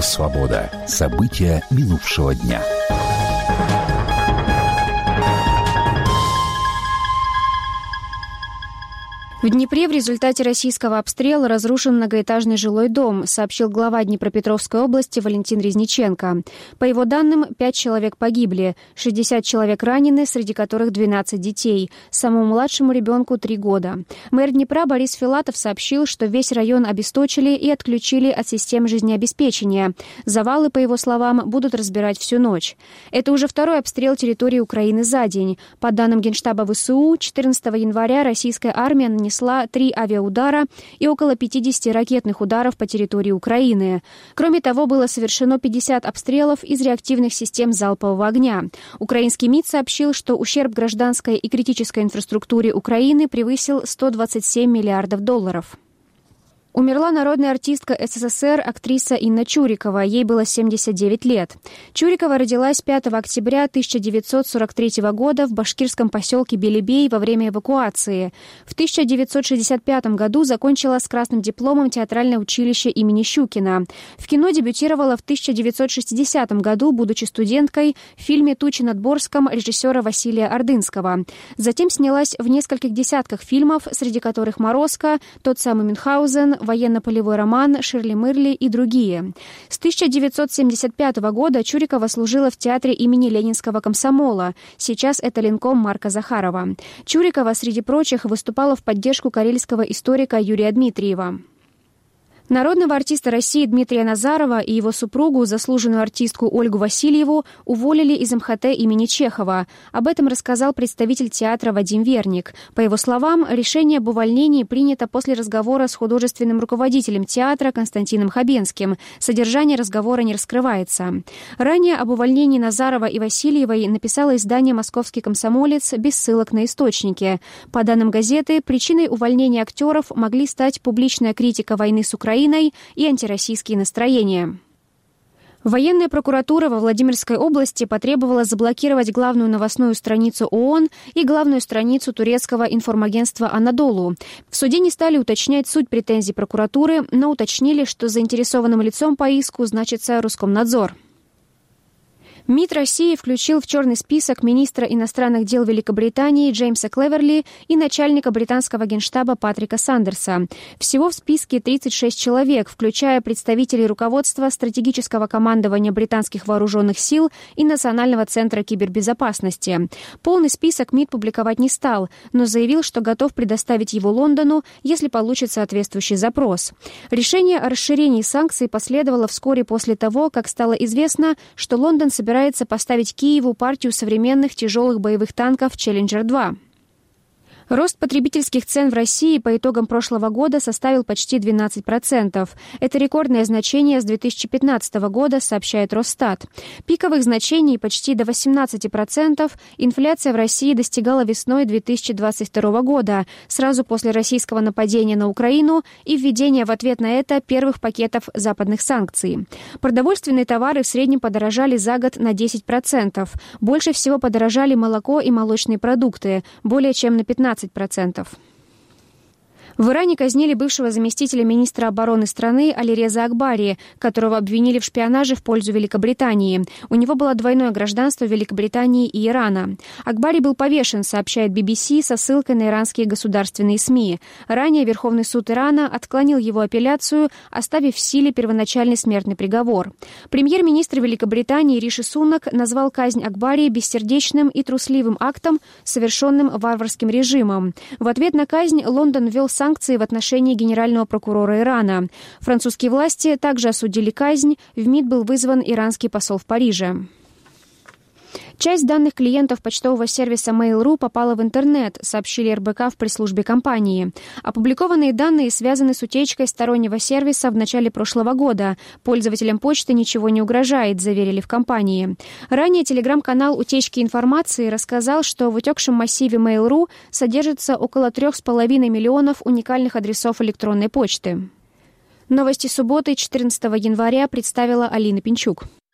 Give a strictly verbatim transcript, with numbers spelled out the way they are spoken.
Свобода. События минувшего дня. В Днепре в результате российского обстрела разрушен многоэтажный жилой дом, сообщил глава Днепропетровской области Валентин Резниченко. По его данным, пять человек погибли, шестьдесят человек ранены, среди которых двенадцать детей. Самому младшему ребенку три года. Мэр Днепра Борис Филатов сообщил, что весь район обесточили и отключили от систем жизнеобеспечения. Завалы, по его словам, будут разбирать всю ночь. Это уже второй обстрел территории Украины за день. По данным Генштаба ВСУ, четырнадцатого января российская армия нанесла три авиаудара и около пятидесяти ракетных ударов по территории Украины. Кроме того, было совершено пятьдесят обстрелов из реактивных систем залпового огня. Украинский МИД сообщил, что ущерб гражданской и критической инфраструктуре Украины превысил сто двадцать семь миллиардов долларов. Умерла народная артистка СССР, актриса Инна Чурикова. Ей было семьдесят девять лет. Чурикова родилась пятого октября тысяча девятьсот сорок третьего года в башкирском поселке Белебей во время эвакуации. В тысяча девятьсот шестьдесят пятом году закончила с красным дипломом театральное училище имени Щукина. В кино дебютировала в тысяча девятьсот шестидесятом году, будучи студенткой, в фильме «Тучи над Борском» режиссера Василия Ордынского. Затем снялась в нескольких десятках фильмов, среди которых «Морозко», «Тот самый Мюнхгаузен», «Военно-полевой роман», «Ширли-Мырли» и другие. С тысяча девятьсот семьдесят пятого года Чурикова служила в театре имени Ленинского комсомола. Сейчас это Ленком Марка Захарова. Чурикова, среди прочих, выступала в поддержку карельского историка Юрия Дмитриева. Народного артиста России Дмитрия Назарова и его супругу, заслуженную артистку Ольгу Васильеву, уволили из эм ха тэ имени Чехова. Об этом рассказал представитель театра Вадим Верник. По его словам, решение об увольнении принято после разговора с художественным руководителем театра Константином Хабенским. Содержание разговора не раскрывается. Ранее об увольнении Назарова и Васильевой написало издание «Московский комсомолец» без ссылок на источники. По данным газеты, причиной увольнения актеров могли стать публичная критика войны с Украиной и антироссийские настроения. Военная прокуратура во Владимирской области потребовала заблокировать главную новостную страницу ООН и главную страницу турецкого информагентства «Анадолу». В суде не стали уточнять суть претензий прокуратуры, но уточнили, что заинтересованным лицом по иску значится Роскомнадзор. МИД России включил в черный список министра иностранных дел Великобритании Джеймса Клеверли и начальника британского генштаба Патрика Сандерса. Всего в списке тридцать шесть человек, включая представителей руководства стратегического командования британских вооруженных сил и Национального центра кибербезопасности. Полный список МИД публиковать не стал, но заявил, что готов предоставить его Лондону, если получит соответствующий запрос. Решение о расширении санкций последовало вскоре после того, как стало известно, что Лондон собирается собирается поставить Киеву партию современных тяжелых боевых танков «Челленджер два». Рост потребительских цен в России по итогам прошлого года составил почти двенадцать процентов. Это рекордное значение с две тысячи пятнадцатого года, сообщает Росстат. Пиковых значений почти до восемнадцати процентов инфляция в России достигала весной две тысячи двадцать второго года, сразу после российского нападения на Украину и введения в ответ на это первых пакетов западных санкций. Продовольственные товары в среднем подорожали за год на десять процентов. Больше всего подорожали молоко и молочные продукты, более чем на пятнадцать процентов. В Иране казнили бывшего заместителя министра обороны страны Алиреза Акбари, которого обвинили в шпионаже в пользу Великобритании. У него было двойное гражданство Великобритании и Ирана. Акбари был повешен, сообщает би би си со ссылкой на иранские государственные СМИ. Ранее Верховный суд Ирана отклонил его апелляцию, оставив в силе первоначальный смертный приговор. Премьер-министр Великобритании Риши Сунак назвал казнь Акбари бессердечным и трусливым актом, совершенным варварским режимом. В ответ на казнь Лондон ввел санкции санкции в отношении генерального прокурора Ирана. Французские власти также осудили казнь. В МИД был вызван иранский посол в Париже. Часть данных клиентов почтового сервиса Mail.ru попала в интернет, сообщили эр бэ ка в пресс-службе компании. Опубликованные данные связаны с утечкой стороннего сервиса в начале прошлого года. Пользователям почты ничего не угрожает, заверили в компании. Ранее телеграм-канал утечки информации рассказал, что в утекшем массиве Mail.ru содержится около трех с половиной миллионов уникальных адресов электронной почты. Новости субботы, четырнадцатого января, представила Алина Пинчук.